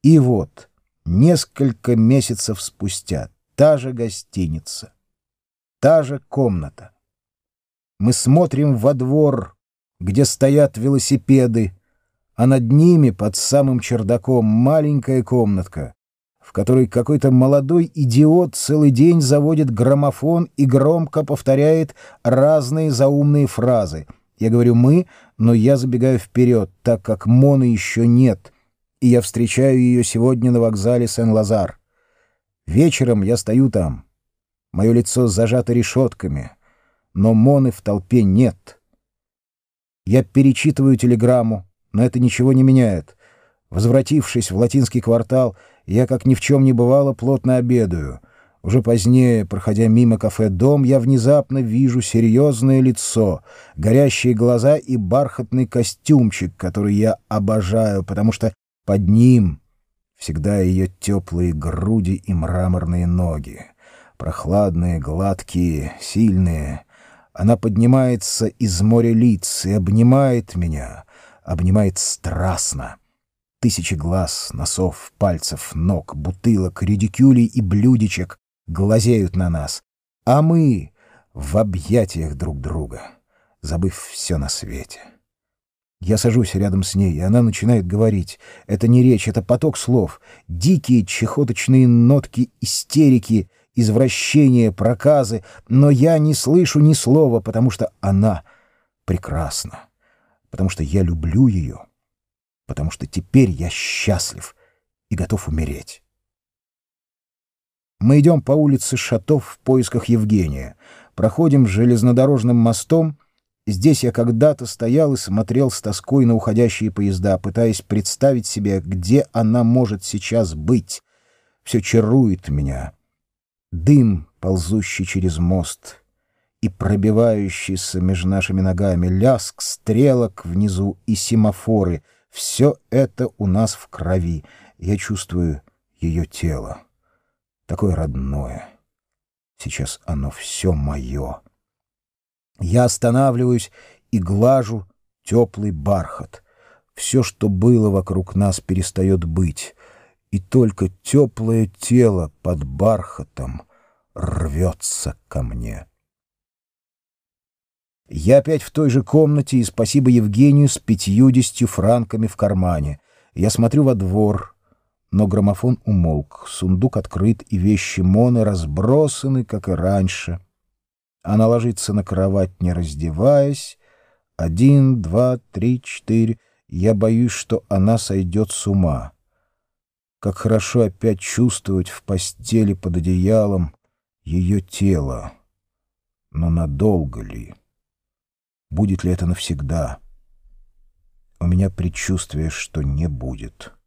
И вот, несколько месяцев спустя, та же гостиница, та же комната. Мы смотрим во двор, где стоят велосипеды, а над ними, под самым чердаком, маленькая комнатка, в которой какой-то молодой идиот целый день заводит граммофон и громко повторяет разные заумные фразы. Я говорю «мы», но я забегаю вперед, так как Моны еще нет, и я встречаю ее сегодня на вокзале Сен-Лазар. Вечером я стою там. Мое лицо зажато решетками, но Моны в толпе нет. Я перечитываю телеграмму, но это ничего не меняет. Возвратившись в латинский квартал, я, как ни в чем не бывало, плотно обедаю. Уже позднее, проходя мимо кафе «Дом», я внезапно вижу серьезное лицо, горящие глаза и бархатный костюмчик, который я обожаю, потому что под ним всегда ее теплые груди и мраморные ноги, прохладные, гладкие, сильные. Она поднимается из моря лиц и обнимает меня, обнимает страстно. Тысячи глаз, носов, пальцев, ног, бутылок, редикюлей и блюдечек глазеют на нас, а мы в объятиях друг друга, забыв все на свете. Я сажусь рядом с ней, и она начинает говорить. Это не речь, это поток слов, дикие чехоточные нотки истерики, извращения, проказы, но я не слышу ни слова, потому что она прекрасна, потому что я люблю ее, потому что теперь я счастлив и готов умереть. Мы идем по улице Шатов в поисках Евгения, проходим железнодорожным мостом. Здесь я когда-то стоял и смотрел с тоской на уходящие поезда, пытаясь представить себе, где она может сейчас быть. Все чарует меня. Дым, ползущий через мост и пробивающийся между нашими ногами, лязг стрелок внизу и семафоры — все это у нас в крови. Я чувствую ее тело. Такое родное. Сейчас оно все мое. Я останавливаюсь и глажу теплый бархат. Все, что было вокруг нас, перестает быть, и только теплое тело под бархатом рвется ко мне. Я опять в той же комнате, и спасибо Евгению, с 50 франками в кармане. Я смотрю во двор, но граммофон умолк, сундук открыт, и вещи Моны разбросаны, как и раньше. Она ложится на кровать, не раздеваясь. 1, 2, 3, 4. Я боюсь, что она сойдет с ума. Как хорошо опять чувствовать в постели под одеялом ее тело. Но надолго ли? Будет ли это навсегда? У меня предчувствие, что не будет.